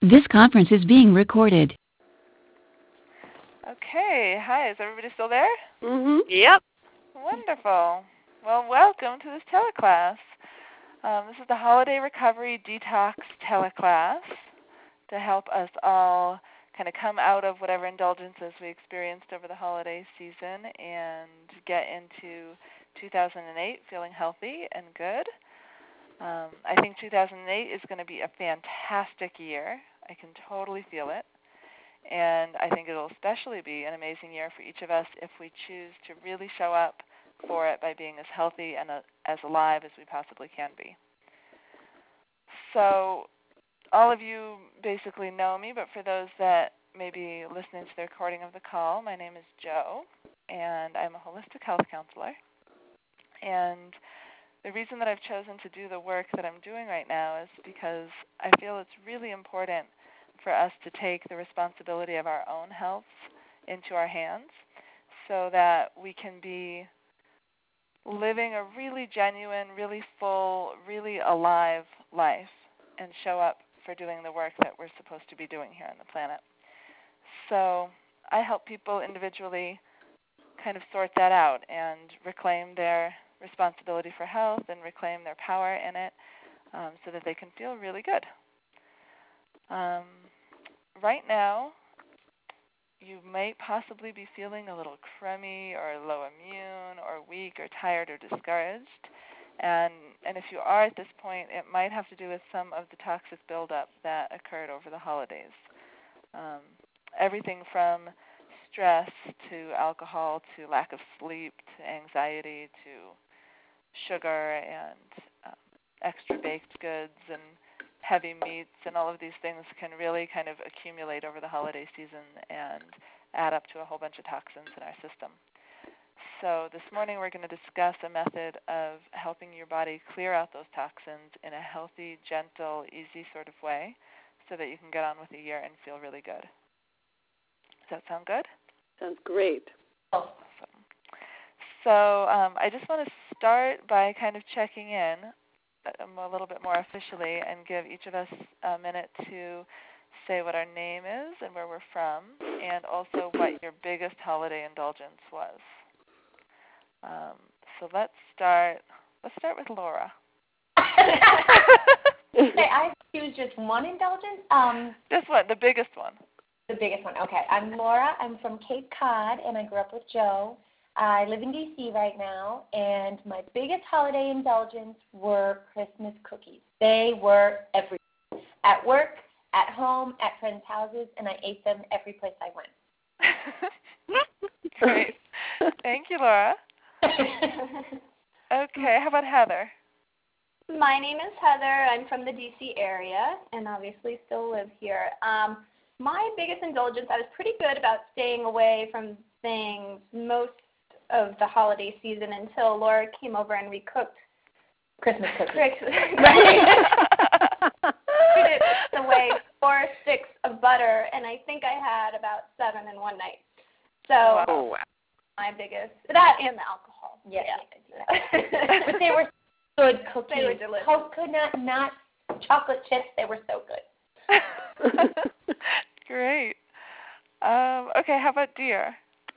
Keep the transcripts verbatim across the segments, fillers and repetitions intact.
This conference is being recorded. Okay. Hi, is everybody still there? Mm-hmm. Yep. Wonderful. Well, welcome to this teleclass. Um, this is the Holiday Recovery Detox teleclass to help us all kind of come out of whatever indulgences we experienced over the holiday season and get into two thousand eight feeling healthy and good. Um, I think two thousand eight is going to be a fantastic year. I can totally feel it. And I think it'll especially be an amazing year for each of us if we choose to really show up for it by being as healthy and uh, as alive as we possibly can be. So all of you basically know me, but for those that may be listening to the recording of the call, my name is Jo, and I'm a holistic health counselor. And the reason that I've chosen to do the work that I'm doing right now is because I feel it's really important for us to take the responsibility of our own health into our hands so that we can be living a really genuine, really full, really alive life and show up for doing the work that we're supposed to be doing here on the planet. So I help people individually kind of sort that out and reclaim their responsibility for health and reclaim their power in it um, so that they can feel really good. Um, right now, you may possibly be feeling a little crummy or low immune or weak or tired or discouraged. And, and if you are at this point, it might have to do with some of the toxic buildup that occurred over the holidays. Um, everything from stress to alcohol to lack of sleep to anxiety to sugar and um, extra baked goods and heavy meats and all of these things can really kind of accumulate over the holiday season and add up to a whole bunch of toxins in our system. So this morning we're going to discuss a method of helping your body clear out those toxins in a healthy, gentle, easy sort of way so that you can get on with the year and feel really good. Does that sound good? Sounds great. Awesome. So um, I just want to start by kind of checking in um, a little bit more officially and give each of us a minute to say what our name is and where we're from and also what your biggest holiday indulgence was. Um, so let's start. Let's start with Laura. Okay, I choose just one indulgence. Um, Just what? The biggest one. the biggest one. Okay, I'm Laura. I'm from Cape Cod, and I grew up with Joe. I live in D C right now, and my biggest holiday indulgence were Christmas cookies. They were everywhere. At work, at home, at friends' houses, and I ate them every place I went. Great. Thank you, Laura. Okay, how about Heather? My name is Heather. I'm from the D C area and obviously still live here. Um, my biggest indulgence, I was pretty good about staying away from things most of the holiday season until Laura came over and we cooked Christmas cookies. Put it away four sticks of butter, and I think I had about seven in one night. So Oh, wow. my biggest, that and the alcohol. Yes, Yeah. but they were good cookies. They were delicious. Coconut nut chocolate chips. They were so good. Great. Um, okay, how about Dear?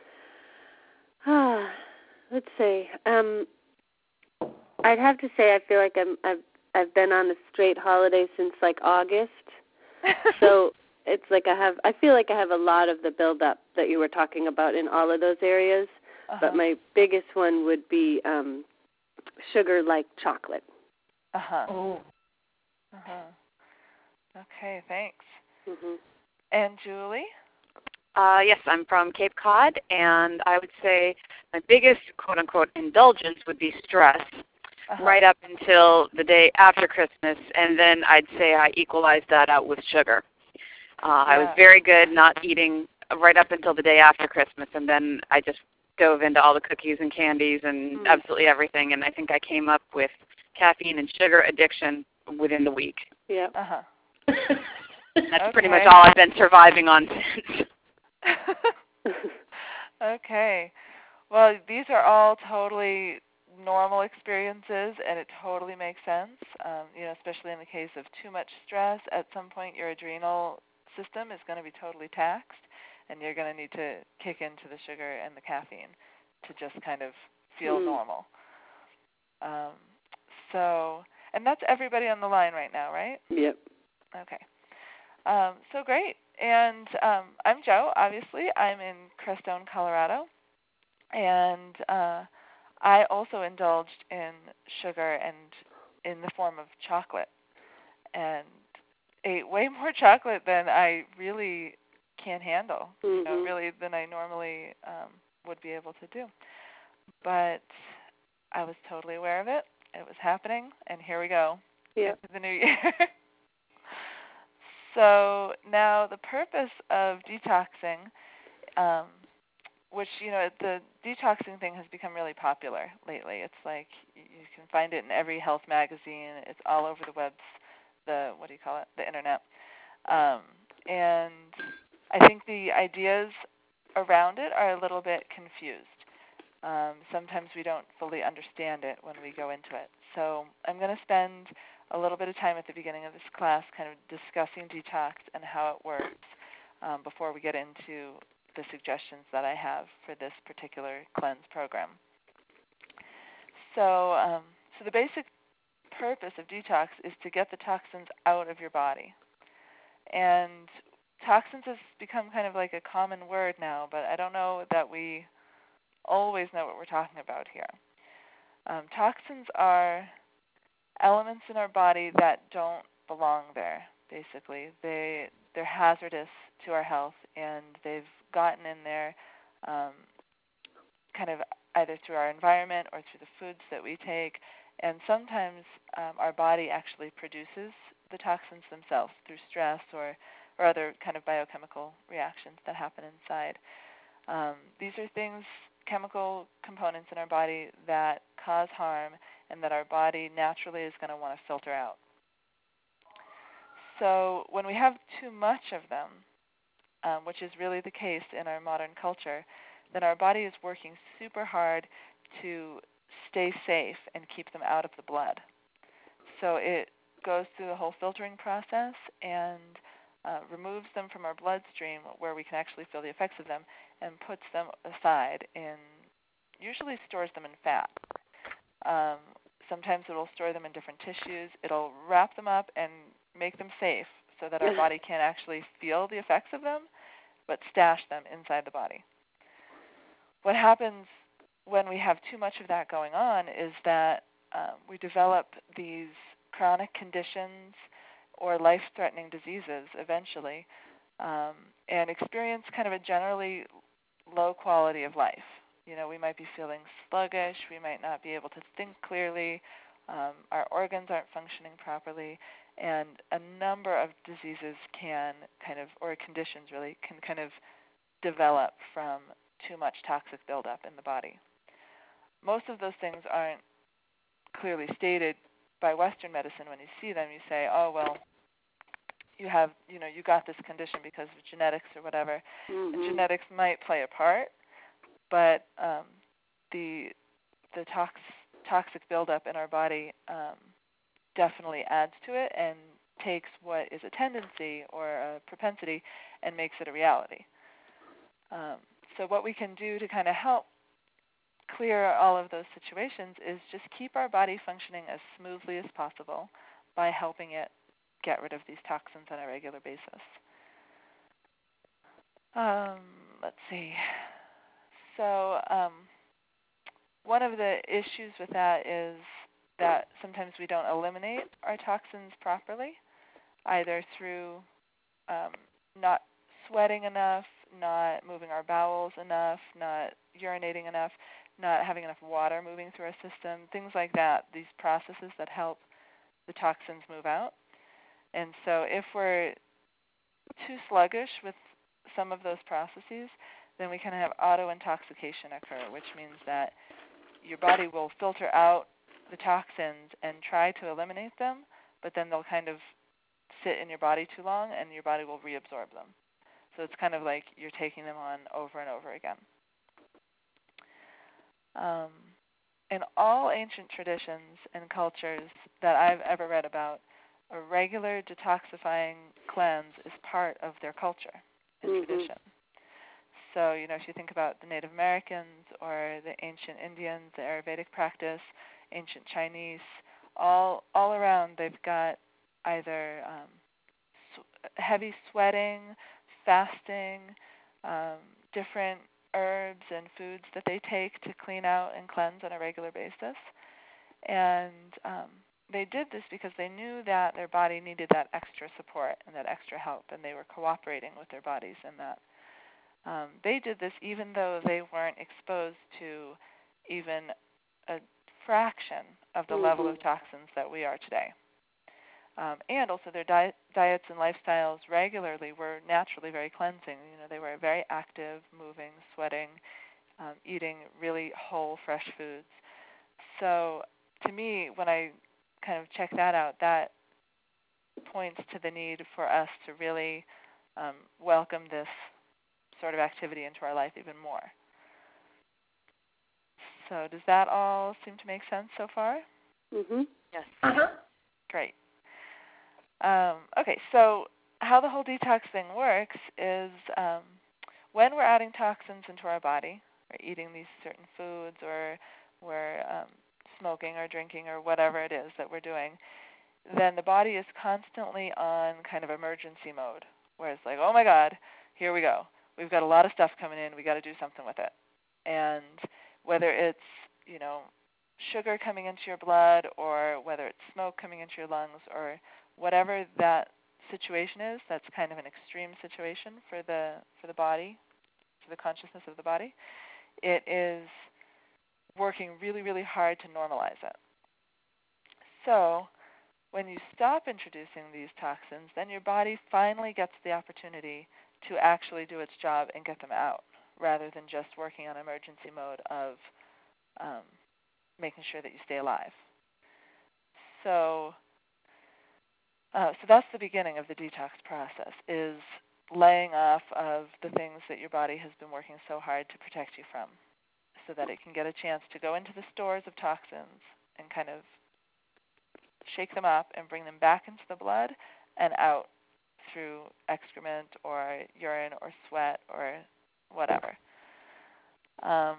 Ah, let's see. Um, I'd have to say I feel like I'm, I've I've been on a straight holiday since like August, so it's like I have. I feel like I have a lot of the buildup that you were talking about in all of those areas. Uh-huh. But my biggest one would be um, sugar like chocolate. Uh-huh. Oh. Uh-huh. Okay, thanks. Mm-hmm. And Julie? Uh, yes, I'm from Cape Cod, and I would say my biggest quote-unquote indulgence would be stress Uh-huh. right up until the day after Christmas, and then I'd say I equalized that out with sugar. Uh, I was Yeah. very good not eating right up until the day after Christmas, and then I just dove into all the cookies and candies and Mm. absolutely everything, and I think I came up with caffeine and sugar addiction within the week. Yeah. Uh-huh. That's pretty Okay. much all I've been surviving on since. Okay. Well, these are all totally normal experiences, and it totally makes sense. Um, you know, especially in the case of too much stress, at some point your adrenal system is going to be totally taxed, and you're going to need to kick into the sugar and the caffeine to just kind of feel Mm. normal. Um, so, and that's everybody on the line right now, right? Yep. Okay. Um, so great. And um, I'm Jo, obviously. I'm in Crestone, Colorado. And uh, I also indulged in sugar and in the form of chocolate, and ate way more chocolate than I really can handle, Mm-hmm. you know, really than I normally um, would be able to do. But I was totally aware of it. It was happening, and here we go Yep. into the new year. So now the purpose of detoxing, um, which, you know, the detoxing thing has become really popular lately. It's like you can find it in every health magazine. It's all over the webs, the, what do you call it, the internet. Um, and I think the ideas around it are a little bit confused. Um, sometimes we don't fully understand it when we go into it. So I'm going to spend a little bit of time at the beginning of this class kind of discussing detox and how it works um, before we get into the suggestions that I have for this particular cleanse program. So, um, so the basic purpose of detox is to get the toxins out of your body. And toxins has become kind of like a common word now, but I don't know that we always know what we're talking about here. Um, toxins are elements in our body that don't belong there, basically. They, they're hazardous to our health, and they've gotten in there um, kind of either through our environment or through the foods that we take. And sometimes um, our body actually produces the toxins themselves through stress or, or other kind of biochemical reactions that happen inside. Um, these are things, chemical components in our body that cause harm and that our body naturally is going to want to filter out. So when we have too much of them, um, which is really the case in our modern culture, then our body is working super hard to stay safe and keep them out of the blood. So it goes through the whole filtering process and uh, removes them from our bloodstream where we can actually feel the effects of them and puts them aside in, usually stores them in fat. Um, sometimes it will store them in different tissues. It'll wrap them up and make them safe so that our body can't actually feel the effects of them, but stash them inside the body. What happens when we have too much of that going on is that um, we develop these chronic conditions or life-threatening diseases eventually, um, and experience kind of a generally low quality of life. You know, we might be feeling sluggish, we might not be able to think clearly, um, our organs aren't functioning properly, and a number of diseases can kind of, or conditions really, can kind of develop from too much toxic buildup in the body. Most of those things aren't clearly stated by Western medicine. When you see them, you say, oh, well, you have, you know, you got this condition because of genetics or whatever. Mm-hmm. And genetics might play a part, but um, the the tox, toxic buildup in our body um, definitely adds to it and takes what is a tendency or a propensity and makes it a reality. Um, so what we can do to kind of help clear all of those situations is just keep our body functioning as smoothly as possible by helping it get rid of these toxins on a regular basis. Um, let's see. So um, one of the issues with that is that sometimes we don't eliminate our toxins properly, either through um, not sweating enough, not moving our bowels enough, not urinating enough, not having enough water moving through our system, things like that, these processes that help the toxins move out. And so if we're too sluggish with some of those processes, then we can have auto-intoxication occur, which means that your body will filter out the toxins and try to eliminate them, but then they'll kind of sit in your body too long and your body will reabsorb them. So it's kind of like you're taking them on over and over again. Um, in all ancient traditions and cultures that I've ever read about, a regular detoxifying cleanse is part of their culture and mm-hmm. tradition. So, you know, if you think about the Native Americans or the ancient Indians, the Ayurvedic practice, ancient Chinese, all all around they've got either um, sw- heavy sweating, fasting, um, different herbs and foods that they take to clean out and cleanse on a regular basis. And um, they did this because they knew that their body needed that extra support and that extra help, and they were cooperating with their bodies in that. Um, they did this even though they weren't exposed to even a fraction of the mm-hmm. level of toxins that we are today. Um, and also their diet, diets and lifestyles regularly were naturally very cleansing. You know, they were very active, moving, sweating, um, eating really whole, fresh foods. So to me, when I kind of check that out, that points to the need for us to really um, welcome this sort of activity into our life even more. So does that all seem to make sense so far? Mm-hmm. Yes. Uh-huh. Great. Um, okay, so how the whole detox thing works is um, when we're adding toxins into our body, or eating these certain foods, or we're um, smoking or drinking or whatever it is that we're doing, then the body is constantly on kind of emergency mode, where it's like, oh my God, here we go. We've got a lot of stuff coming in. We got to do something with it. And whether it's, you know, sugar coming into your blood, or whether it's smoke coming into your lungs, or whatever that situation is, that's kind of an extreme situation for the for the body, for the consciousness of the body, it is working really, really hard to normalize it. So when you stop introducing these toxins, then your body finally gets the opportunity to actually do its job and get them out, rather than just working on emergency mode of um, making sure that you stay alive. So, uh, so that's the beginning of the detox process, is laying off of the things that your body has been working so hard to protect you from, so that it can get a chance to go into the stores of toxins and kind of shake them up and bring them back into the blood and out through excrement or urine or sweat or whatever. Um,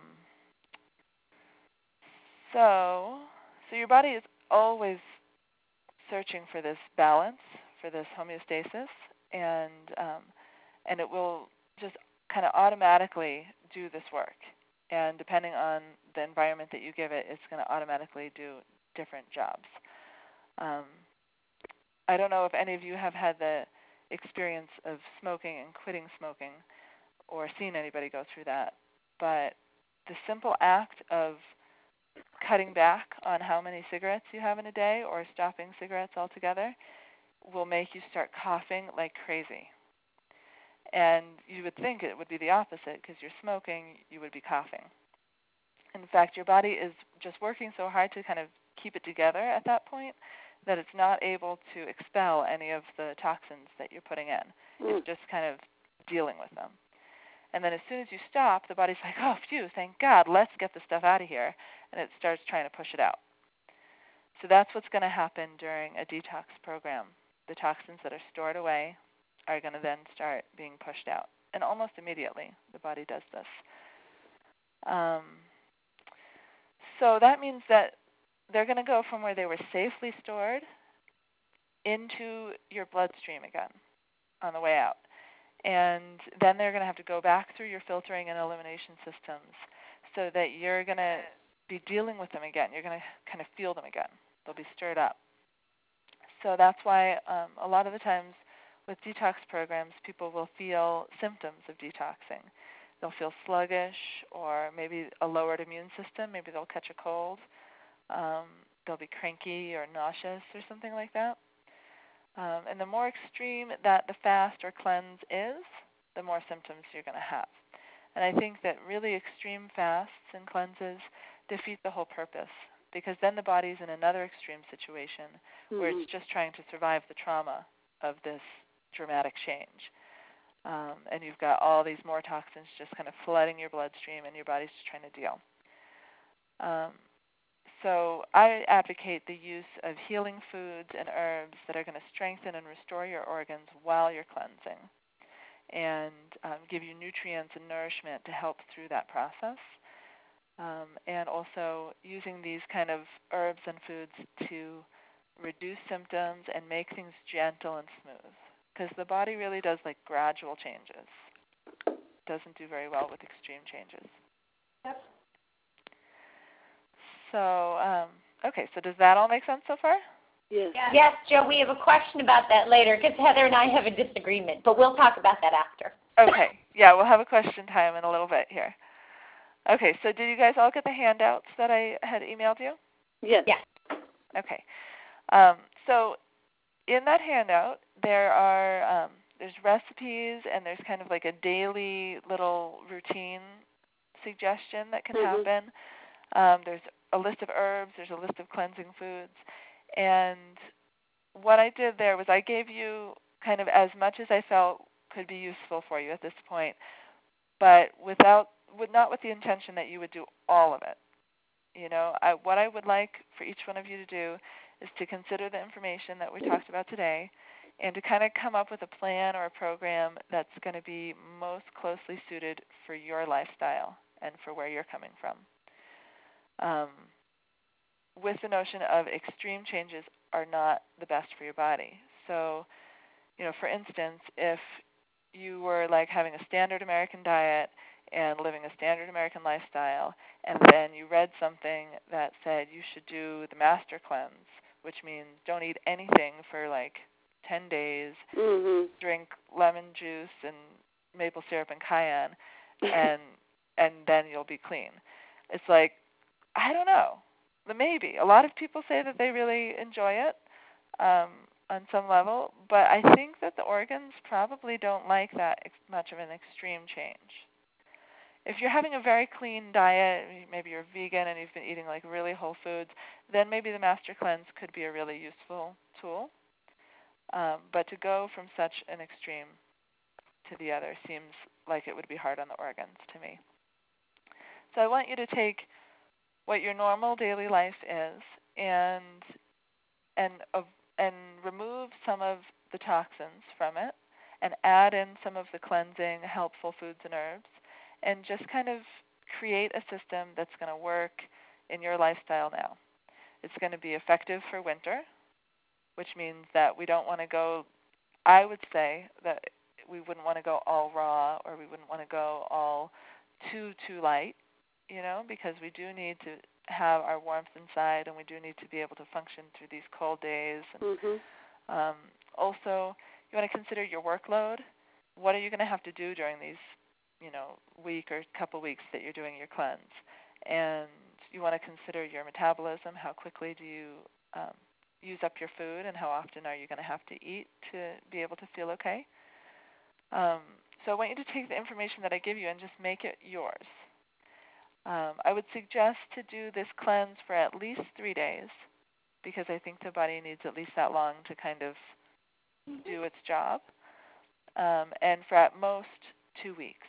so, so your body is always searching for this balance, for this homeostasis, and um, and it will just kind of automatically do this work. And depending on the environment that you give it, it's going to automatically do different jobs. Um, I don't know if any of you have had the experience of smoking and quitting smoking, or seen anybody go through that, but the simple act of cutting back on how many cigarettes you have in a day, or stopping cigarettes altogether, will make you start coughing like crazy. And you would think it would be the opposite, because you're smoking, you would be coughing. In fact, your body is just working so hard to kind of keep it together at that point that it's not able to expel any of the toxins that you're putting in. Mm. It's just kind of dealing with them. And then as soon as you stop, the body's like, oh, phew, thank God, let's get the stuff out of here. And it starts trying to push it out. So that's what's going to happen during a detox program. The toxins that are stored away are going to then start being pushed out. And almost immediately, the body does this. Um, so that means that they're going to go from where they were safely stored into your bloodstream again on the way out. And then they're going to have to go back through your filtering and elimination systems, so that you're going to be dealing with them again. You're going to kind of feel them again. They'll be stirred up. So that's why um, a lot of the times with detox programs, people will feel symptoms of detoxing. They'll feel sluggish, or maybe a lowered immune system. Maybe they'll catch a cold. Um, they'll be cranky or nauseous or something like that. Um, and the more extreme that the fast or cleanse is, the more symptoms you're going to have. And I think that really extreme fasts and cleanses defeat the whole purpose, because then the body's in another extreme situation mm-hmm. where it's just trying to survive the trauma of this dramatic change. Um, and you've got all these more toxins just kind of flooding your bloodstream, and your body's just trying to deal. Um, so I advocate the use of healing foods and herbs that are going to strengthen and restore your organs while you're cleansing and um, give you nutrients and nourishment to help through that process. Um, and also using these kind of herbs and foods to reduce symptoms and make things gentle and smooth, because the body really does like gradual changes. Doesn't do very well with extreme changes. Yep. So, um, okay, so does that all make sense so far? Yes. Yeah. Yes, Joe, we have a question about that later because Heather and I have a disagreement, but we'll talk about that after. Okay, yeah, we'll have a question time in a little bit here. Okay, so did you guys all get the handouts that I had emailed you? Yes. Yes. Okay. Um, so in that handout, there are um, there's recipes and there's kind of like a daily little routine suggestion that can Mhm. happen. Um, there's a list of herbs. There's a list of cleansing foods. And what I did there was I gave you kind of as much as I felt could be useful for you at this point, but without, with, not with the intention that you would do all of it. You know, I, what I would like for each one of you to do is to consider the information that we talked about today and to kind of come up with a plan or a program that's going to be most closely suited for your lifestyle and for where you're coming from. Um, with the notion of extreme changes are not the best for your body. So, you know, for instance, if you were like having a standard American diet and living a standard American lifestyle, and then you read something that said you should do the master cleanse, which means don't eat anything for like ten days, Mhm. drink lemon juice and maple syrup and cayenne, and and then you'll be clean. It's like, I don't know. Maybe. A lot of people say that they really enjoy it um, on some level, but I think that the organs probably don't like that ex- much of an extreme change. If you're having a very clean diet, maybe you're vegan and you've been eating like really whole foods, then maybe the Master Cleanse could be a really useful tool. Um, but to go from such an extreme to the other seems like it would be hard on the organs to me. So I want you to take what your normal daily life is and and uh, and remove some of the toxins from it and add in some of the cleansing, helpful foods and herbs, and just kind of create a system that's going to work in your lifestyle now. It's going to be effective for winter, which means that we don't want to go, I would say that we wouldn't want to go all raw or we wouldn't want to go all too, too light, you know, because we do need to have our warmth inside and we do need to be able to function through these cold days. And, Mhm. um, also, you want to consider your workload. What are you going to have to do during these, you know, week or couple weeks that you're doing your cleanse? And you want to consider your metabolism. How quickly do you um, use up your food, and how often are you going to have to eat to be able to feel okay? Um, so I want you to take the information that I give you and just make it yours. Um, I would suggest to do this cleanse for at least three days because I think the body needs at least that long to kind of do its job, um, and for at most two weeks.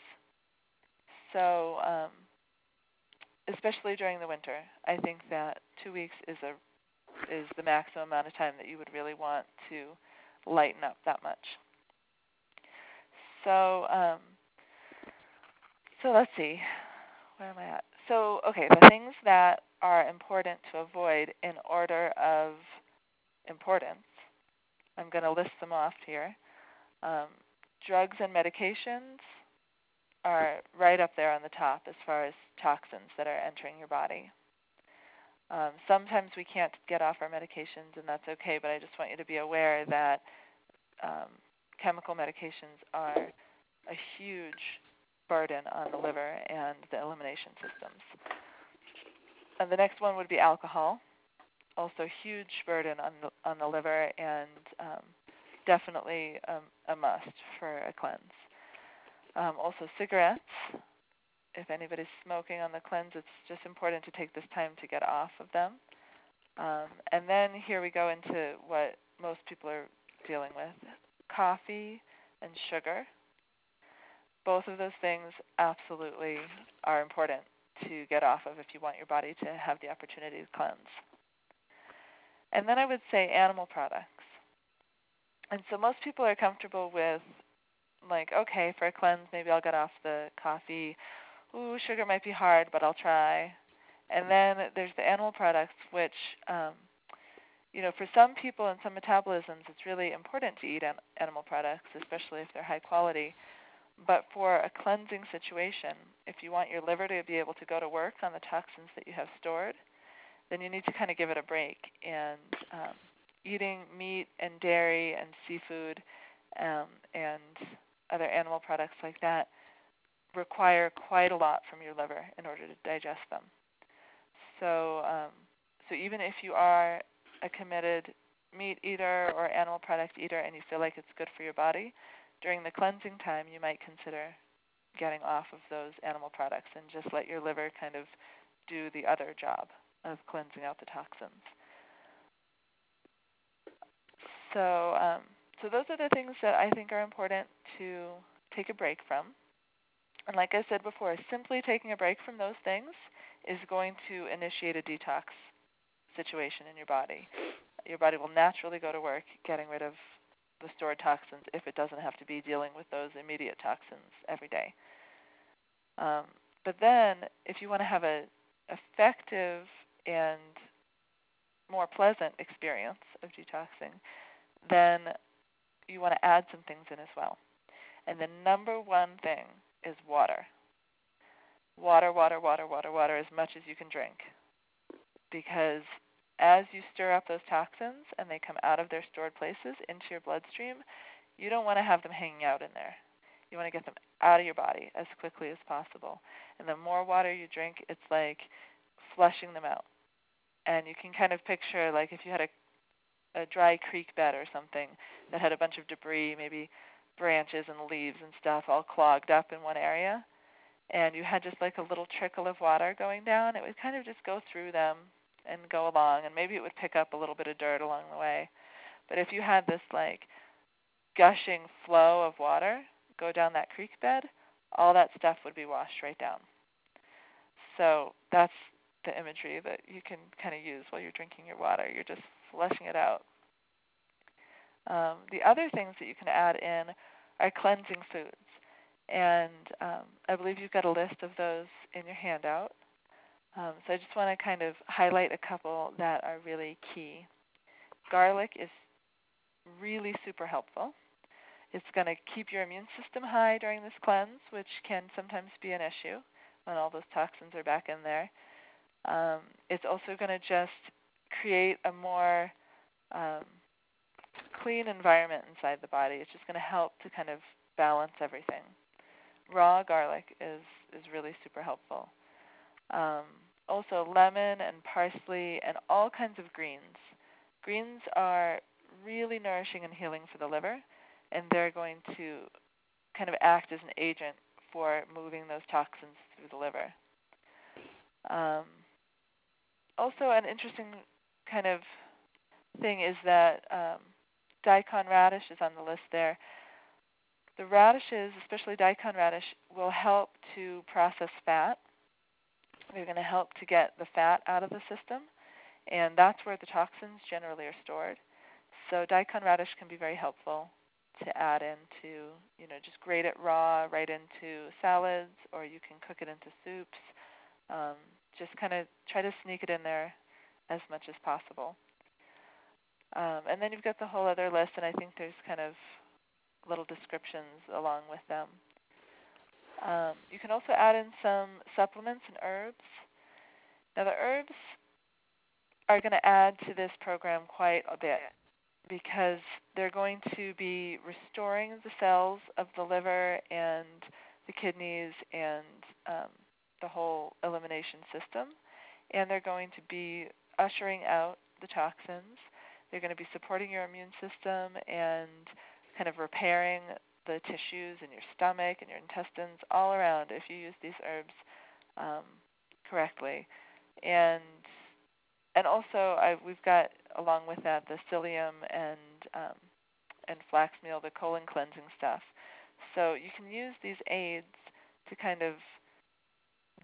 So um, especially during the winter, I think that two weeks is a is the maximum amount of time that you would really want to lighten up that much. So um, so let's see. Where am I at? So, okay, the things that are important to avoid in order of importance, I'm going to list them off here. Um, drugs and medications are right up there on the top as far as toxins that are entering your body. Um, sometimes we can't get off our medications, and that's okay, but I just want you to be aware that um, chemical medications are a huge burden on the liver and the elimination systems. And the next one would be alcohol, also huge burden on the, on the liver and um, definitely um, a must for a cleanse. Um, also cigarettes. If anybody's smoking on the cleanse, it's just important to take this time to get off of them. Um, and then here we go into what most people are dealing with, coffee and sugar. Both of those things absolutely are important to get off of if you want your body to have the opportunity to cleanse. And then I would say animal products. And so most people are comfortable with, like, okay, for a cleanse, maybe I'll get off the coffee. Ooh, sugar might be hard, but I'll try. And then there's the animal products, which, um, you know, for some people and some metabolisms, it's really important to eat an- animal products, especially if they're high quality. But for a cleansing situation, if you want your liver to be able to go to work on the toxins that you have stored, then you need to kind of give it a break. And um, eating meat and dairy and seafood um, and other animal products like that require quite a lot from your liver in order to digest them. So, um, so even if you are a committed meat eater or animal product eater and you feel like it's good for your body, during the cleansing time you might consider getting off of those animal products and just let your liver kind of do the other job of cleansing out the toxins. So, um, so those are the things that I think are important to take a break from. And like I said before, simply taking a break from those things is going to initiate a detox situation in your body. Your body will naturally go to work getting rid of the stored toxins if it doesn't have to be dealing with those immediate toxins every day. Um, but then if you want to have an effective and more pleasant experience of detoxing, then you want to add some things in as well. And the number one thing is water. Water, water, water, water, water, as much as you can drink. Because as you stir up those toxins and they come out of their stored places into your bloodstream, you don't want to have them hanging out in there. You want to get them out of your body as quickly as possible. And the more water you drink, it's like flushing them out. And you can kind of picture, like if you had a, a dry creek bed or something that had a bunch of debris, maybe branches and leaves and stuff all clogged up in one area, and you had just like a little trickle of water going down, it would kind of just go through them and go along, and maybe it would pick up a little bit of dirt along the way. But if you had this like gushing flow of water go down that creek bed, all that stuff would be washed right down. So that's the imagery that you can kind of use while you're drinking your water. You're just flushing it out. Um, the other things that you can add in are cleansing foods. And um, I believe you've got a list of those in your handout. Um, so I just want to kind of highlight a couple that are really key. Garlic is really super helpful. It's going to keep your immune system high during this cleanse, which can sometimes be an issue when all those toxins are back in there. Um, it's also going to just create a more um, clean environment inside the body. It's just going to help to kind of balance everything. Raw garlic is, is really super helpful. Um, also lemon and parsley and all kinds of greens. Greens are really nourishing and healing for the liver, and they're going to kind of act as an agent for moving those toxins through the liver. Um, also an interesting kind of thing is that um, daikon radish is on the list there. The radishes, especially daikon radish, will help to process fat. They're going to help to get the fat out of the system, and that's where the toxins generally are stored. So daikon radish can be very helpful to add into, you know, just grate it raw right into salads, or you can cook it into soups. Um, just kind of try to sneak it in there as much as possible. Um, and then you've got the whole other list, and I think there's kind of little descriptions along with them. Um, you can also add in some supplements and herbs. Now the herbs are going to add to this program quite a bit because they're going to be restoring the cells of the liver and the kidneys and um, the whole elimination system, and they're going to be ushering out the toxins. They're going to be supporting your immune system and kind of repairing the tissues in your stomach and your intestines all around if you use these herbs um, correctly. And and also I, we've got along with that the psyllium and um, and flax meal, the colon cleansing stuff. So you can use these aids to kind of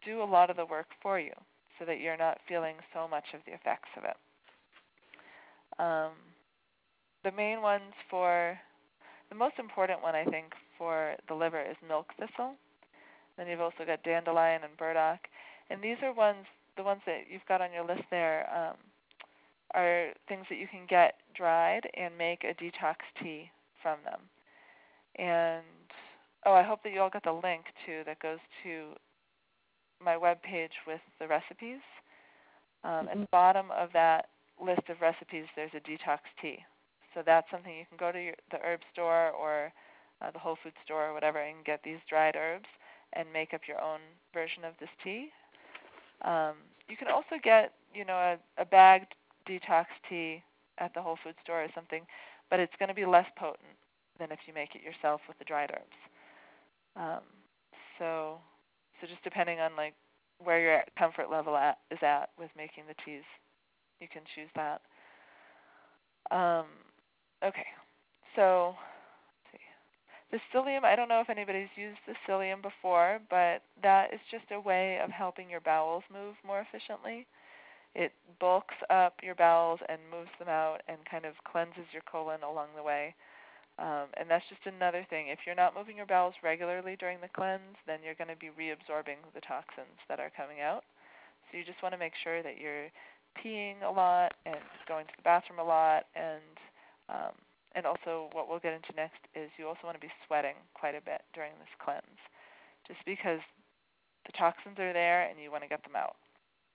do a lot of the work for you so that you're not feeling so much of the effects of it. Um, the main ones for, the most important one I think for the liver is milk thistle. Then you've also got dandelion and burdock. And these are ones, the ones that you've got on your list there um, are things that you can get dried and make a detox tea from them. And, oh, I hope that you all got the link, too, that goes to my webpage with the recipes. Um, at the bottom of that list of recipes, there's a detox tea. So that's something you can go to your, the herb store or uh, the Whole Food store or whatever and get these dried herbs and make up your own version of this tea. Um, you can also get, you know, a, a bagged detox tea at the Whole Food store or something, but it's going to be less potent than if you make it yourself with the dried herbs. Um, so, so just depending on like where your comfort level at, is at with making the teas, you can choose that. Um, okay, so let's see. The psyllium, I don't know if anybody's used the psyllium before, but that is just a way of helping your bowels move more efficiently. It bulks up your bowels and moves them out and kind of cleanses your colon along the way. Um, and that's just another thing. If you're not moving your bowels regularly during the cleanse, then you're going to be reabsorbing the toxins that are coming out. So you just want to make sure that you're peeing a lot and going to the bathroom a lot. And um, and also what we'll get into next is you also want to be sweating quite a bit during this cleanse, just because the toxins are there and you want to get them out.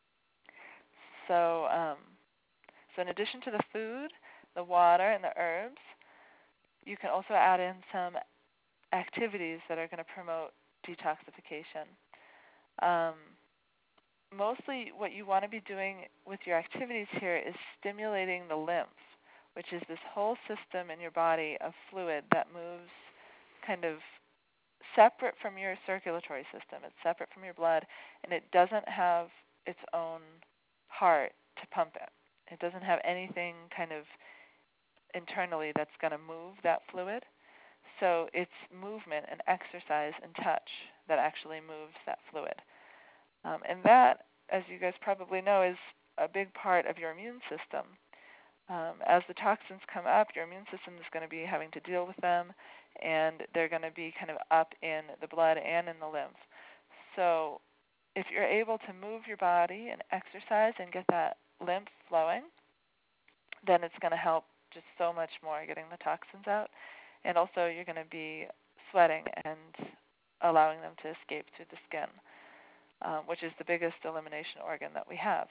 So, um, so in addition to the food, the water, and the herbs, you can also add in some activities that are going to promote detoxification. Um, mostly what you want to be doing with your activities here is stimulating the lymph, which is this whole system in your body of fluid that moves kind of separate from your circulatory system. It's separate from your blood, and it doesn't have its own heart to pump it. It doesn't have anything kind of internally that's going to move that fluid. So it's movement and exercise and touch that actually moves that fluid. Um, and that, as you guys probably know, is a big part of your immune system. Um, as the toxins come up, your immune system is going to be having to deal with them, and they're going to be kind of up in the blood and in the lymph. So if you're able to move your body and exercise and get that lymph flowing, then it's going to help just so much more getting the toxins out. And also you're going to be sweating and allowing them to escape through the skin, um, which is the biggest elimination organ that we have.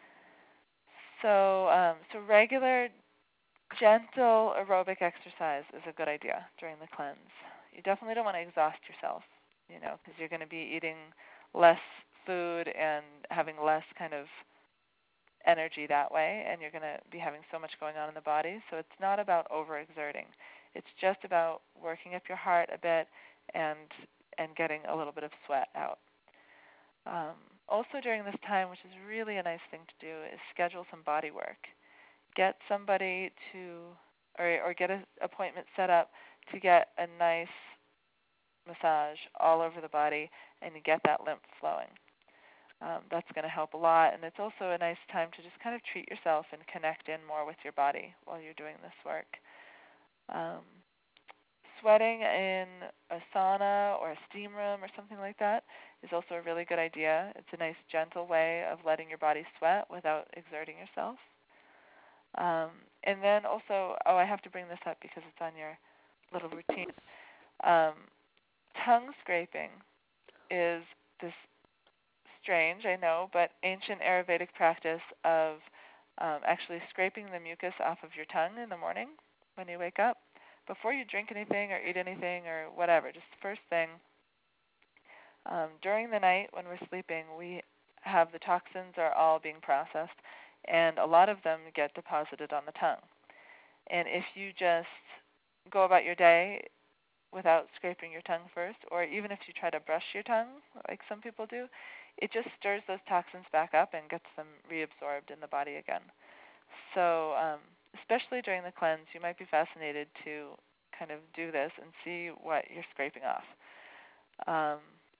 So, um, so regular, gentle aerobic exercise is a good idea during the cleanse. You definitely don't want to exhaust yourself, you know, because you're going to be eating less food and having less kind of energy that way, and you're going to be having so much going on in the body. So it's not about overexerting. It's just about working up your heart a bit and and getting a little bit of sweat out. Um, also during this time, which is really a nice thing to do, is schedule some body work. Get somebody to, or, or get an appointment set up to get a nice massage all over the body and get that lymph flowing. Um, that's going to help a lot, and it's also a nice time to just kind of treat yourself and connect in more with your body while you're doing this work. Um, sweating in a sauna or a steam room or something like that is also a really good idea. It's a nice, gentle way of letting your body sweat without exerting yourself. Um, and then also, oh, I have to bring this up because it's on your little routine. Um, tongue scraping is this strange, I know, but ancient Ayurvedic practice of um, actually scraping the mucus off of your tongue in the morning when you wake up, before you drink anything or eat anything or whatever. Just the first thing, um, during the night when we're sleeping, we have the toxins are all being processed, and a lot of them get deposited on the tongue. And if you just go about your day without scraping your tongue first, or even if you try to brush your tongue, like some people do, it just stirs those toxins back up and gets them reabsorbed in the body again. So um, especially during the cleanse, you might be fascinated to kind of do this and see what you're scraping off. Um,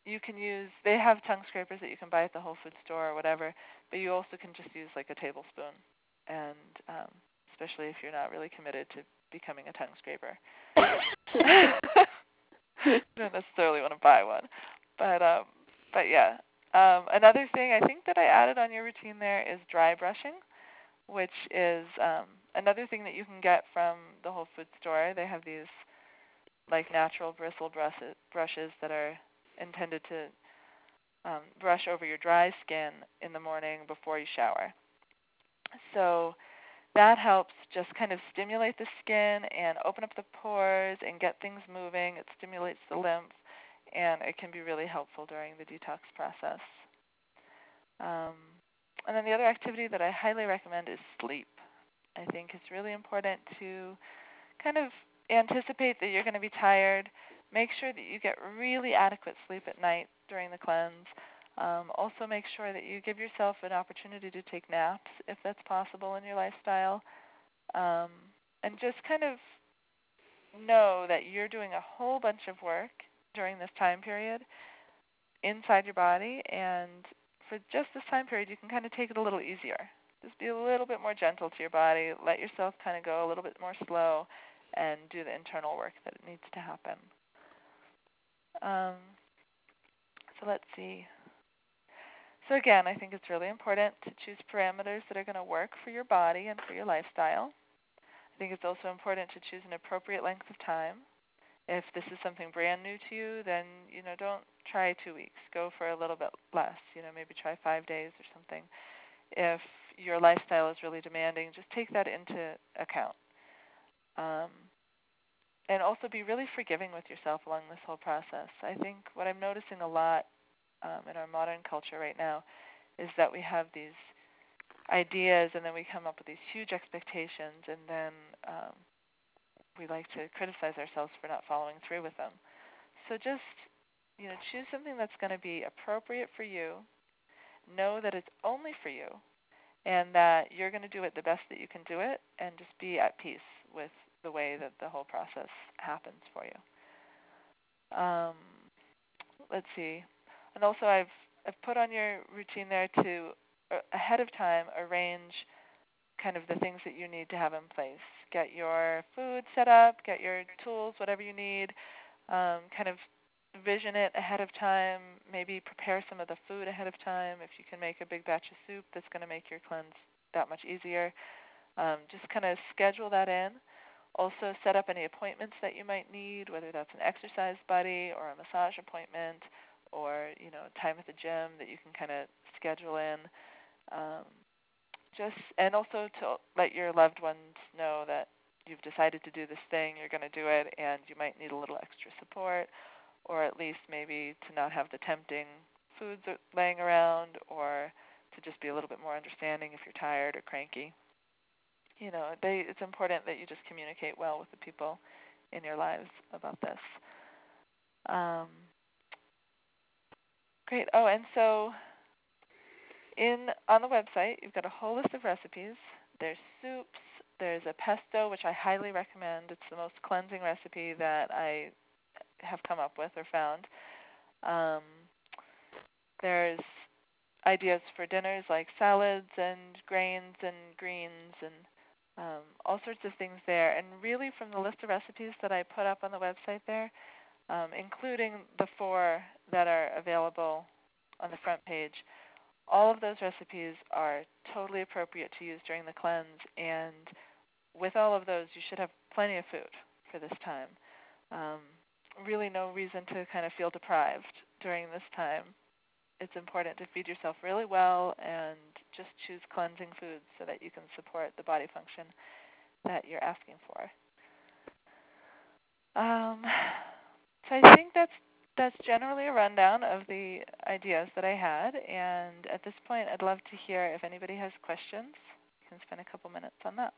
you can use, they have tongue scrapers that you can buy at the Whole Foods store or whatever, but you also can just use like a tablespoon, and um, especially if you're not really committed to becoming a tongue scraper. You don't necessarily want to buy one. But, um, but yeah. Um, another thing I think that I added on your routine there is dry brushing, which is um, another thing that you can get from the Whole Foods store. They have these like natural bristle brushes, brushes that are intended to um, brush over your dry skin in the morning before you shower. So that helps just kind of stimulate the skin and open up the pores and get things moving. It stimulates the lymph, and it can be really helpful during the detox process. Um, and then the other activity that I highly recommend is sleep. I think it's really important to kind of anticipate that you're going to be tired. Make sure that you get really adequate sleep at night during the cleanse. Um, also make sure that you give yourself an opportunity to take naps if that's possible in your lifestyle. Um, and just kind of know that you're doing a whole bunch of work during this time period inside your body, and for just this time period you can kind of take it a little easier. Just be a little bit more gentle to your body. Let yourself kind of go a little bit more slow and do the internal work that it needs to happen. Um, so let's see. So again, I think it's really important to choose parameters that are going to work for your body and for your lifestyle. I think it's also important to choose an appropriate length of time. If this is something brand new to you, then you know don't try two weeks. Go for a little bit less. You know, maybe try five days or something. If your lifestyle is really demanding, just take that into account. Um, and also be really forgiving with yourself along this whole process. I think what I'm noticing a lot um, in our modern culture right now is that we have these ideas and then we come up with these huge expectations, and then um, we like to criticize ourselves for not following through with them. So just, you know, choose something that's going to be appropriate for you. Know that it's only for you, and that you're going to do it the best that you can do it, and just be at peace with the way that the whole process happens for you. Um, let's see. And also I've, I've put on your routine there to, uh, ahead of time, arrange kind of the things that you need to have in place. Get your food set up, get your tools, whatever you need, um, kind of vision it ahead of time, maybe prepare some of the food ahead of time. If you can make a big batch of soup, that's going to make your cleanse that much easier. Um, just kind of schedule that in. Also set up any appointments that you might need, whether that's an exercise buddy or a massage appointment or, you know, time at the gym that you can kind of schedule in. Um, just and also to let your loved ones know that you've decided to do this thing, you're going to do it, and you might need a little extra support, or at least maybe to not have the tempting foods laying around, or to just be a little bit more understanding if you're tired or cranky. You know, they, it's important that you just communicate well with the people in your lives about this. Um, great. Oh, and so in on the website, you've got a whole list of recipes. There's soups. There's a pesto, which I highly recommend. It's the most cleansing recipe that I have come up with or found. Um, there's ideas for dinners like salads and grains and greens and um, all sorts of things there. And really from the list of recipes that I put up on the website there, um, including the four that are available on the front page, all of those recipes are totally appropriate to use during the cleanse. And with all of those, you should have plenty of food for this time. Um, really no reason to kind of feel deprived during this time. It's important to feed yourself really well and just choose cleansing foods so that you can support the body function that you're asking for. Um, so I think that's that's generally a rundown of the ideas that I had. And at this point, I'd love to hear if anybody has questions. You can spend a couple minutes on that.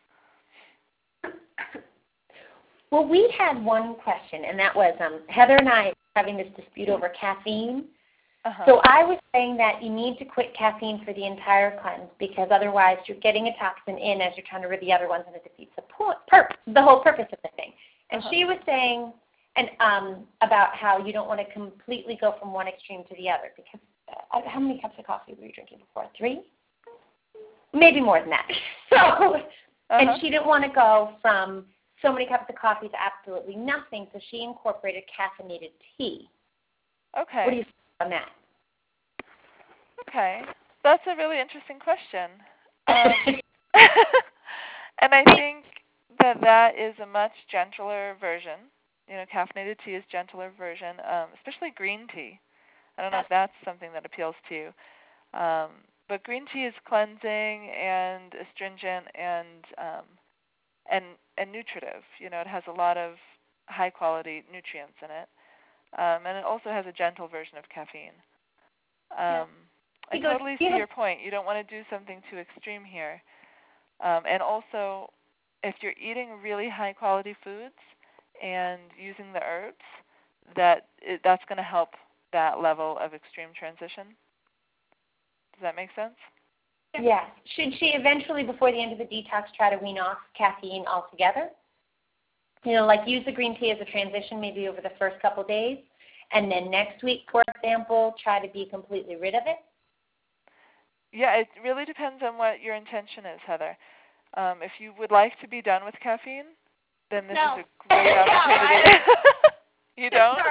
Well, we had one question, and that was um, Heather and I having this dispute over caffeine. Uh-huh. So I was saying that you need to quit caffeine for the entire cleanse because otherwise you're getting a toxin in as you're trying to rid the other ones, and it defeats the, po- pur- the whole purpose of the thing. And uh-huh. she was saying, and um, about how you don't want to completely go from one extreme to the other. Because uh, how many cups of coffee were you drinking before? Three? Maybe more than that. So, uh-huh. And she didn't want to go from so many cups of coffee to absolutely nothing, so she incorporated caffeinated tea. Okay. What do you think on that? Okay. That's a really interesting question. Um, and I think that that is a much gentler version. You know, caffeinated tea is gentler version, um, especially green tea. I don't know if that's something that appeals to you. Um, but green tea is cleansing and astringent and um, and and nutritive. You know, it has a lot of high quality nutrients in it, um, and it also has a gentle version of caffeine. Um, I Because totally see your point. You don't want to do something too extreme here. Um, and also, if you're eating really high quality foods and using the herbs, that it, that's going to help that level of extreme transition. Does that make sense? Yes. Should she eventually, before the end of the detox, try to wean off caffeine altogether? You know, like use the green tea as a transition maybe over the first couple days, and then next week, for example, try to be completely rid of it? Yeah, it really depends on what your intention is, Heather. Um, if you would like to be done with caffeine, then this no. is a great opportunity. No, you don't?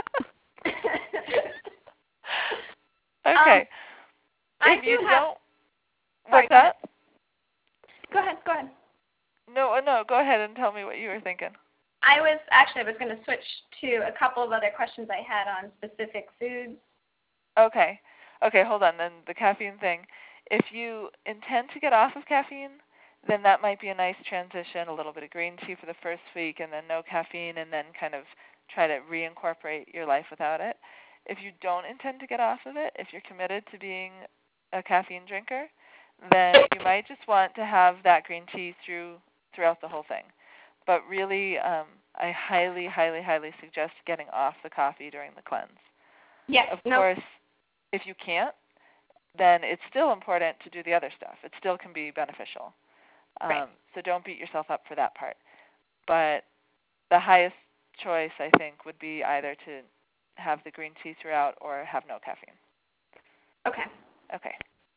Okay. Um, I if do you have, don't, sorry, what's that? Go ahead, go ahead. No, no, go ahead and tell me what you were thinking. I was, actually, I was going to switch to a couple of other questions I had on specific foods. Okay. Okay, hold on. Then the caffeine thing. If you intend to get off of caffeine, then that might be a nice transition, a little bit of green tea for the first week and then no caffeine, and then kind of try to reincorporate your life without it. If you don't intend to get off of it, if you're committed to being a caffeine drinker, then you might just want to have that green tea through throughout the whole thing. But really, um, I highly, highly, highly suggest getting off the coffee during the cleanse. Yes. Of no. course, if you can't, then it's still important to do the other stuff. It still can be beneficial. Um, right. So don't beat yourself up for that part. But the highest choice, I think, would be either to have the green tea throughout or have no caffeine. Okay. Okay.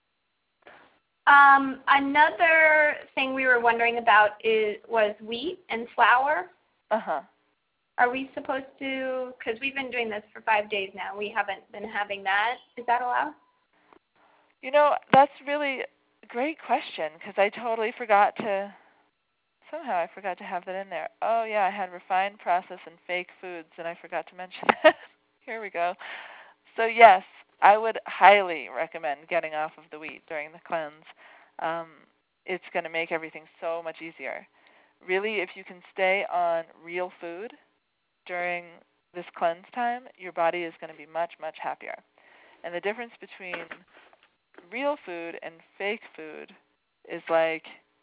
Um, another thing we were wondering about is was wheat and flour. Uh-huh. Are we supposed to, because we've been doing this for five days now, we haven't been having that. Is that allowed? You know, that's really a great question because I totally forgot to, somehow I forgot to have that in there. Oh, yeah, I had refined, processed, and fake foods, and I forgot to mention that. Here we go. So, yes, I would highly recommend getting off of the wheat during the cleanse. Um, it's going to make everything so much easier. Really, if you can stay on real food during this cleanse time, your body is going to be much, much happier. And the difference between real food and fake food is like,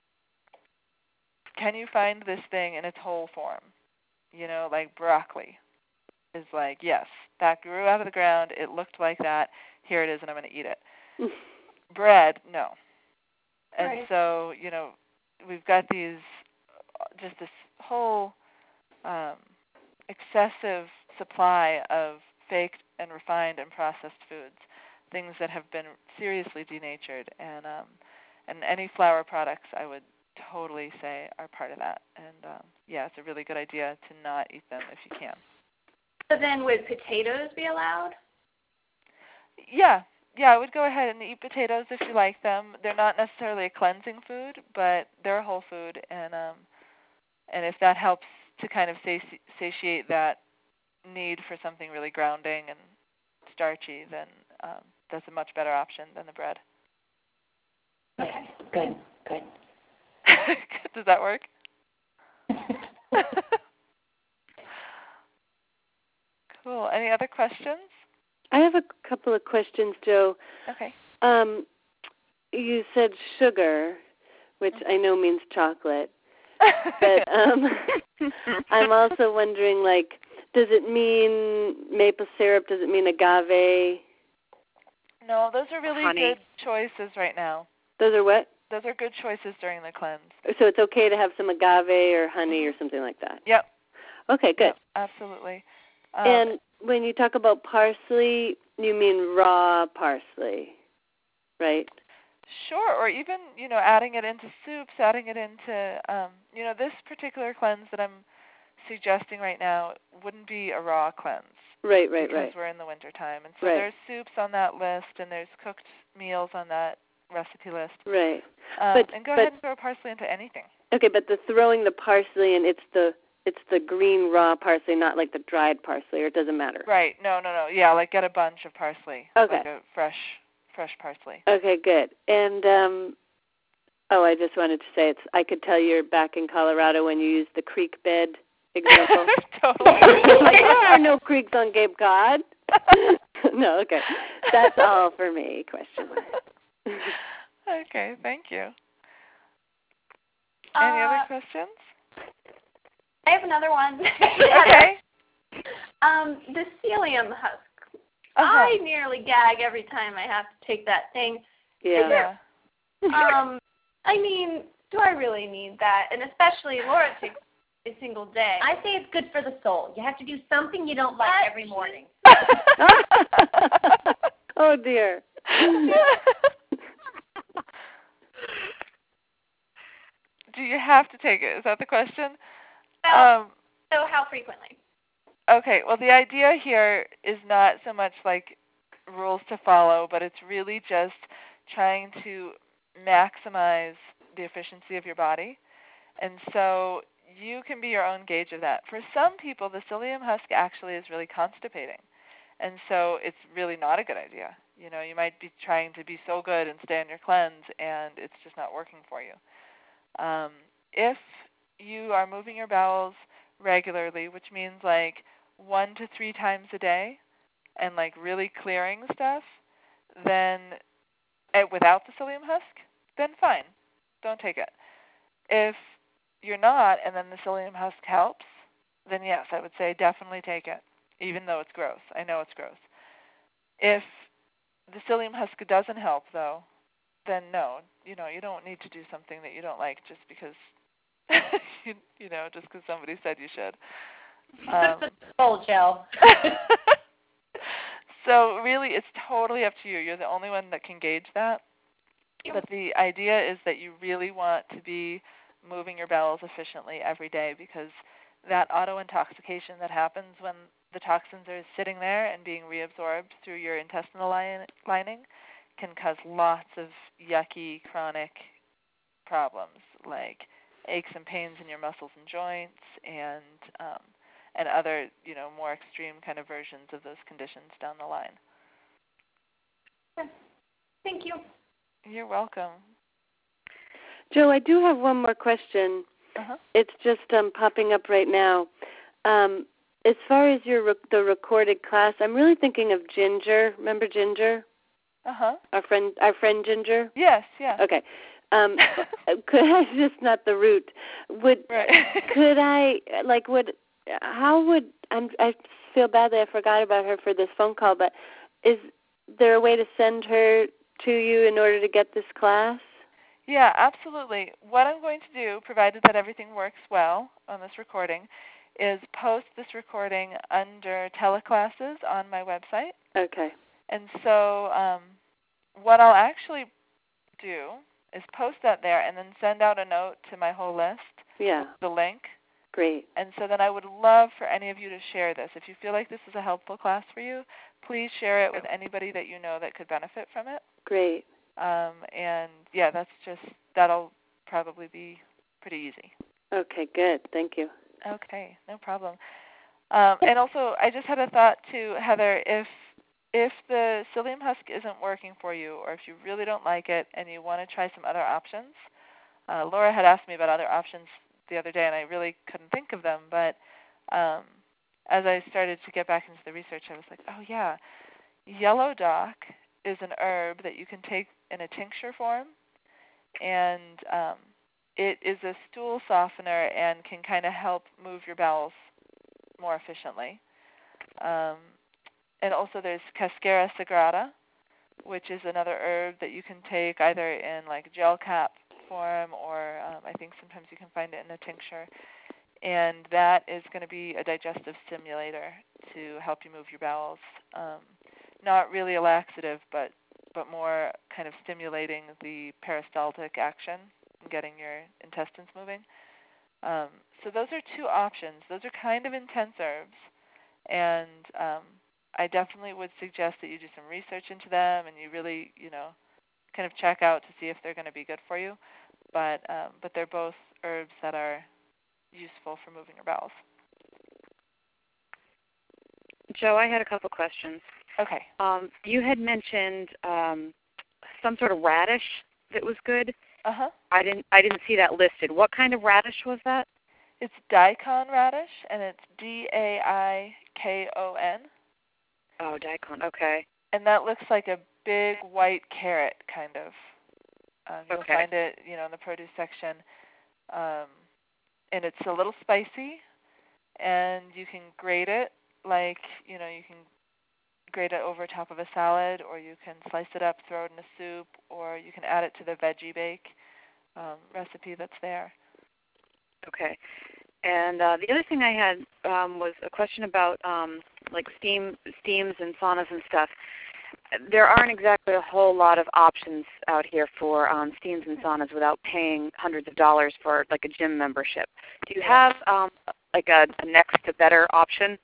can you find this thing in its whole form? You know, like broccoli is like, yes, that grew out of the ground. It looked like that. Here it is, and I'm going to eat it. Bread, no. And Right. so, you know, we've got these, just this whole um, excessive supply of faked and refined and processed foods, things that have been seriously denatured. And um, and any flour products, I would totally say, are part of that. And, um, yeah, it's a really good idea to not eat them if you can. So then would potatoes be allowed? Yeah. Yeah, I would go ahead and eat potatoes if you like them. They're not necessarily a cleansing food, but they're a whole food. And um, and if that helps to kind of sati- satiate that need for something really grounding and starchy, then um, that's a much better option than the bread. Okay, good, good. Does that work? Cool. Any other questions? I have a couple of questions, Joe. Okay. Um, you said sugar, which Mm-hmm. I know means chocolate. But um, I'm also wondering, like, does it mean maple syrup? Does it mean agave? No, those are really Honey. good choices right now. Those are what? Those are good choices during the cleanse. So it's okay to have some agave or honey or something like that? Yep. Okay, good. Yep, absolutely. Um, and when you talk about parsley, you mean raw parsley, right? Sure, or even, you know, adding it into soups, adding it into, um, you know, this particular cleanse that I'm suggesting right now wouldn't be a raw cleanse. Right, right, because right. we're in the wintertime. And so right. there's soups on that list, and there's cooked meals on that recipe list. Right. Um, but, and go but, ahead and throw parsley into anything. Okay, but the throwing the parsley in, it's the it's the green raw parsley, not like the dried parsley, or it doesn't matter. Right. No, no, no. Yeah, like get a bunch of parsley. Okay. Like a fresh, fresh parsley. Okay, good. And um, oh, I just wanted to say, it's. I could tell you're back in Colorado when you used the creek bed example. Totally. Like, there are no creeks on Cape Cod. No, okay. That's all for me. Question mark. Okay, thank you. Uh, Any other questions? I have another one. Okay. um, the psyllium husk. Uh-huh. I nearly gag every time I have to take that thing. Yeah. um, I mean, do I really need that? And especially Laura takes a single day. I say it's good for the soul. You have to do something you don't like What? every morning. Oh, dear. Do you have to take it? Is that the question? Well, Um, so how frequently? okay, well, the idea here is not so much like rules to follow, but it's really just trying to maximize the efficiency of your body. And so you can be your own gauge of that. For some people, the psyllium husk actually is really constipating. And so it's really not a good idea. You know, you might be trying to be so good and stay on your cleanse, and it's just not working for you. Um, if you are moving your bowels regularly, which means like one to three times a day, and like really clearing stuff, then uh, without the psyllium husk, then fine, don't take it. If you're not, and then the psyllium husk helps, then yes, I would say definitely take it, even though it's gross. I know it's gross. If the psyllium husk doesn't help, though, then no, you know, you don't need to do something that you don't like just because, you, you know, just because somebody said you should. Um, Oh, Joe. So really, it's totally up to you. You're the only one that can gauge that. But the idea is that you really want to be moving your bowels efficiently every day, because that auto-intoxication that happens when the toxins are sitting there and being reabsorbed through your intestinal line- lining can cause lots of yucky chronic problems like aches and pains in your muscles and joints, and um, and other, you know, more extreme kind of versions of those conditions down the line. Thank you. You're welcome. Joe, I do have one more question. Uh-huh. It's just um, popping up right now. Um, as far as your re- the recorded class, I'm really thinking of Ginger. Remember Ginger? Uh-huh. Our friend, our friend Ginger? Yes, yeah. Okay. Um, could I, just not the root. Would, right. could I, like, would, how would, I'm, I feel bad that I forgot about her for this phone call, but is there a way to send her to you in order to get this class? Yeah, absolutely. What I'm going to do, provided that everything works well on this recording, is post this recording under teleclasses on my website. Okay. And so um, what I'll actually do is post that there and then send out a note to my whole list. Yeah. The link. Great. And so then I would love for any of you to share this. If you feel like this is a helpful class for you, please share it with anybody that you know that could benefit from it. Great. Um, and, yeah, that's just, that'll probably be pretty easy. Okay, good. Thank you. Okay, no problem. Um, and also, I just had a thought, too, Heather, if if the psyllium husk isn't working for you, or if you really don't like it and you want to try some other options, uh, Laura had asked me about other options the other day, and I really couldn't think of them, but um, as I started to get back into the research, I was like, oh, yeah, yellow dock is an herb that you can take in a tincture form, and um, it is a stool softener and can kind of help move your bowels more efficiently. Um, and also there's Cascara sagrada, which is another herb that you can take either in like gel cap form, or um, I think sometimes you can find it in a tincture. and that is going to be a digestive stimulator to help you move your bowels. Um, not really a laxative, but but more kind of stimulating the peristaltic action and getting your intestines moving. Um, so those are two options. Those are kind of intense herbs, and um, I definitely would suggest that you do some research into them and you really, you know, kind of check out to see if they're going to be good for you. But um, but they're both herbs that are useful for moving your bowels. Joe, I had a couple questions. Okay. Um, you had mentioned um, some sort of radish that was good. Uh-huh. I didn't I didn't see that listed. What kind of radish was that? It's daikon radish, and it's D A I K O N. Oh, daikon. Okay. And that looks like a big white carrot, kind of. Um, you'll okay. find it, you know, in the produce section. Um, and it's a little spicy, and you can grate it like, you know, you can grate it over top of a salad, or you can slice it up, throw it in a soup, or you can add it to the veggie bake um, recipe that's there. Okay. And uh, the other thing I had um, was a question about um, like steam, steams and saunas and stuff. There aren't exactly a whole lot of options out here for um, steams and saunas without paying hundreds of dollars for like a gym membership. Do you have um, like a, a next to better option?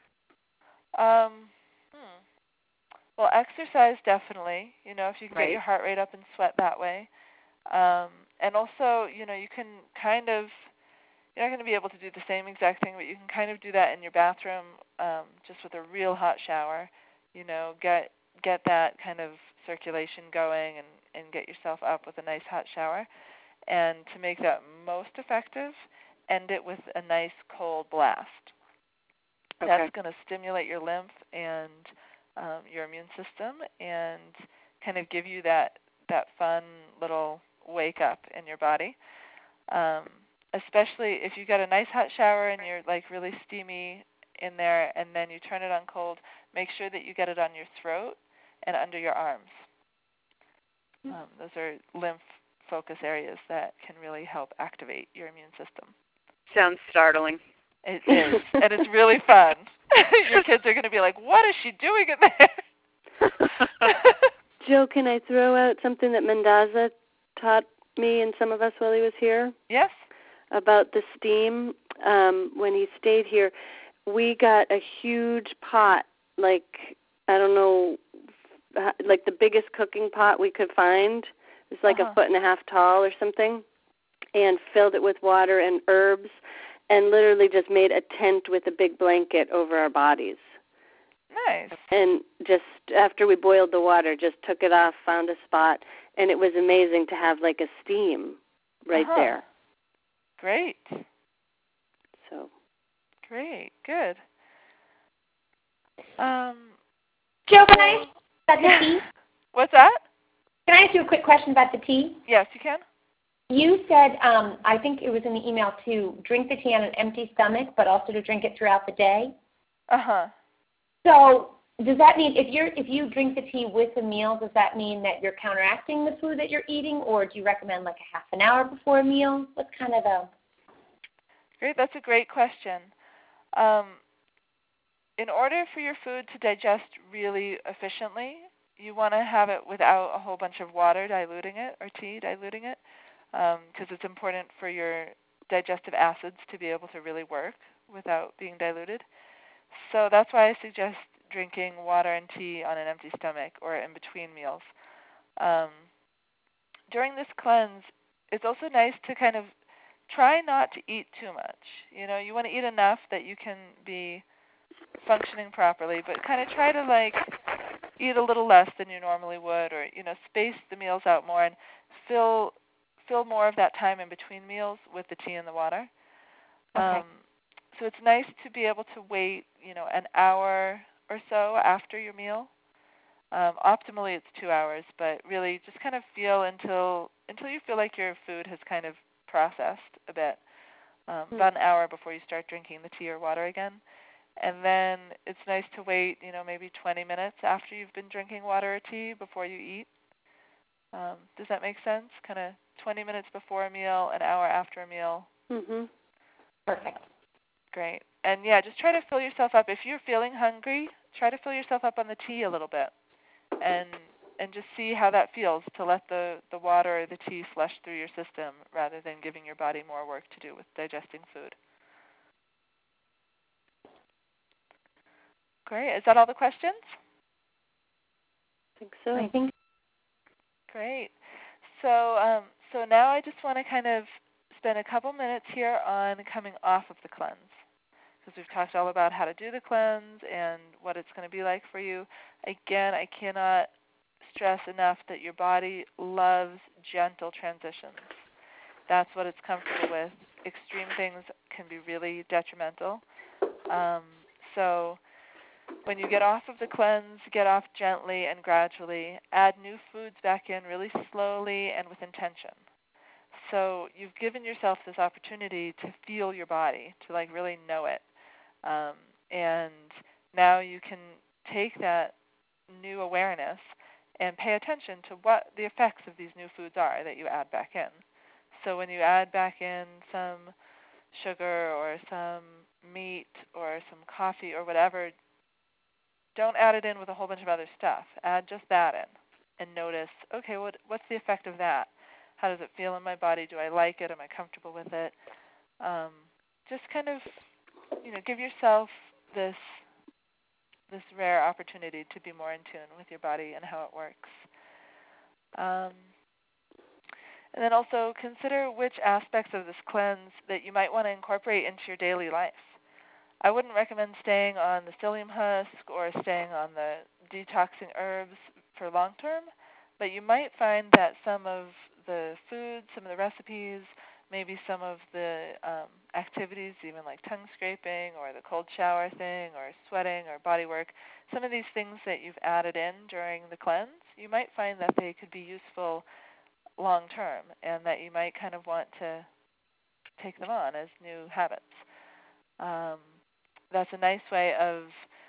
Um, hmm. Well, exercise definitely. You know, if you can right. get your heart rate up and sweat that way. Um, and also, you know, you can kind of, you're not going to be able to do the same exact thing, but you can kind of do that in your bathroom um, just with a real hot shower. You know, get get that kind of circulation going and, and get yourself up with a nice hot shower. And to make that most effective, end it with a nice cold blast. Okay. That's going to stimulate your lymph and um, your immune system and kind of give you that, that fun little wake up in your body. Um, especially if you got a nice hot shower and you're like really steamy in there and then you turn it on cold, make sure that you get it on your throat and under your arms. Um, those are lymph focus areas that can really help activate your immune system. Sounds startling. It is, and it's really fun. Your kids are going to be like, what is she doing in there? Joe, can I throw out something that Mendoza taught me and some of us while he was here? Yes. About the steam. Um, when he stayed here, we got a huge pot, like, I don't know, like the biggest cooking pot we could find. It's like uh-huh. a foot and a half tall or something, and filled it with water and herbs, and literally just made a tent with a big blanket over our bodies. Nice. And just after we boiled the water, just took it off, found a spot, and it was amazing to have like a steam right uh-huh. there. Great. So. Great. Good. Um, Joe, can I ask about the tea? What's that? Can I ask you a quick question about the tea? Yes, you can. You said, um, I think it was in the email to drink the tea on an empty stomach, but also to drink it throughout the day. Uh-huh. So does that mean if you're if you drink the tea with a meal, does that mean that you're counteracting the food that you're eating, or do you recommend like a half an hour before a meal? What's kind of the... Great. That's a great question. Um, in order for your food to digest really efficiently, you want to have it without a whole bunch of water diluting it or tea diluting it, because um, it's important for your digestive acids to be able to really work without being diluted. So that's why I suggest drinking water and tea on an empty stomach or in between meals. Um, during this cleanse, it's also nice to kind of try not to eat too much. You know, you want to eat enough that you can be functioning properly, but kind of try to like eat a little less than you normally would, or you know, space the meals out more and fill fill more of that time in between meals with the tea and the water. Okay. Um, so it's nice to be able to wait, you know, an hour or so after your meal. Um, optimally, it's two hours, but really just kind of feel until until you feel like your food has kind of processed a bit. Um, mm. About an hour before you start drinking the tea or water again. And then it's nice to wait, you know, maybe twenty minutes after you've been drinking water or tea before you eat. Um, does that make sense? Kind of twenty minutes before a meal, an hour after a meal. Mm-hmm. Perfect. Great. And yeah, just try to fill yourself up. If you're feeling hungry, try to fill yourself up on the tea a little bit, and and just see how that feels to let the, the water or the tea flush through your system rather than giving your body more work to do with digesting food. Great. Is that all the questions? I think so. I think Great. So um, so now I just want to kind of spend a couple minutes here on coming off of the cleanse, because we've talked all about how to do the cleanse and what it's going to be like for you. Again, I cannot stress enough that your body loves gentle transitions. That's what it's comfortable with. Extreme things can be really detrimental. Um, so when you get off of the cleanse, get off gently and gradually. Add new foods back in really slowly and with intention. So you've given yourself this opportunity to feel your body, to like really know it. Um, and now you can take that new awareness and pay attention to what the effects of these new foods are that you add back in. So when you add back in some sugar or some meat or some coffee or whatever, don't add it in with a whole bunch of other stuff. Add just that in and notice, okay, what what's the effect of that? How does it feel in my body? Do I like it? Am I comfortable with it? Um, just kind of, you know, give yourself this this rare opportunity to be more in tune with your body and how it works. Um, and then also consider which aspects of this cleanse that you might want to incorporate into your daily life. I wouldn't recommend staying on the psyllium husk or staying on the detoxing herbs for long term, but you might find that some of the foods, some of the recipes, maybe some of the um, activities, even like tongue scraping or the cold shower thing or sweating or body work, some of these things that you've added in during the cleanse, you might find that they could be useful long term and that you might kind of want to take them on as new habits. Um, that's a nice way of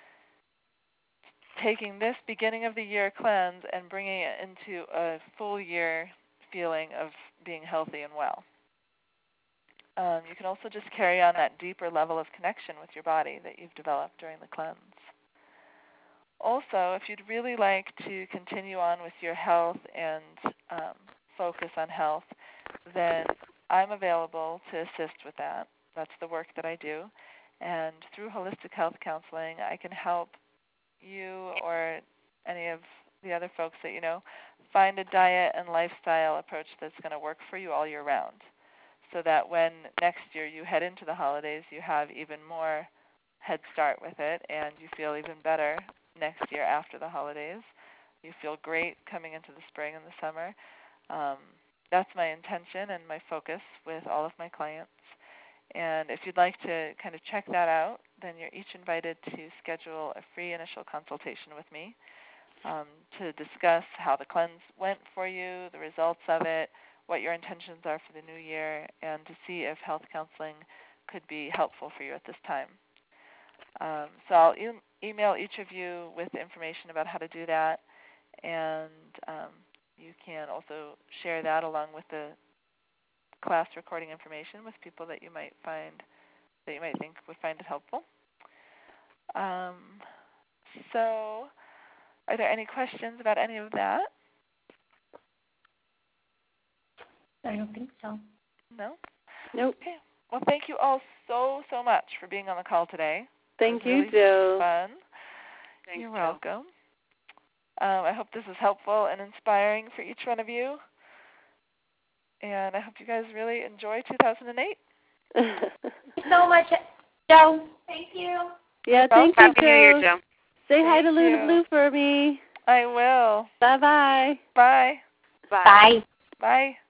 taking this beginning of the year cleanse and bringing it into a full year feeling of being healthy and well. Um, you can also just carry on that deeper level of connection with your body that you've developed during the cleanse. Also, if you'd really like to continue on with your health and um, focus on health, then I'm available to assist with that. That's the work that I do. And through Holistic Health Counseling, I can help you or any of the other folks that you know find a diet and lifestyle approach that's going to work for you all year round, so that when next year you head into the holidays, you have even more head start with it and you feel even better next year after the holidays. You feel great coming into the spring and the summer. Um, that's my intention and my focus with all of my clients. And if you'd like to kind of check that out, then you're each invited to schedule a free initial consultation with me um, to discuss how the cleanse went for you, the results of it, what your intentions are for the new year, and to see if health counseling could be helpful for you at this time. Um, so I'll e- email each of you with information about how to do that, and um, you can also share that along with the class recording information with people that you might find, that you might think would find it helpful. Um, so are there any questions about any of that? I don't think so. No? Nope. Okay. Well, thank you all so, so much for being on the call today. Thank you, really Joe. Fun. Thanks, You're Joe. welcome. Um, I hope this is helpful and inspiring for each one of you. And I hope you guys really enjoy two thousand eight. So much, Joe. Thank you. Yeah, thank you, Happy New Year, Joe. Joe. Say hi Thank to Luna you. Blue for me. I will. Bye-bye. Bye. Bye. Bye. Bye.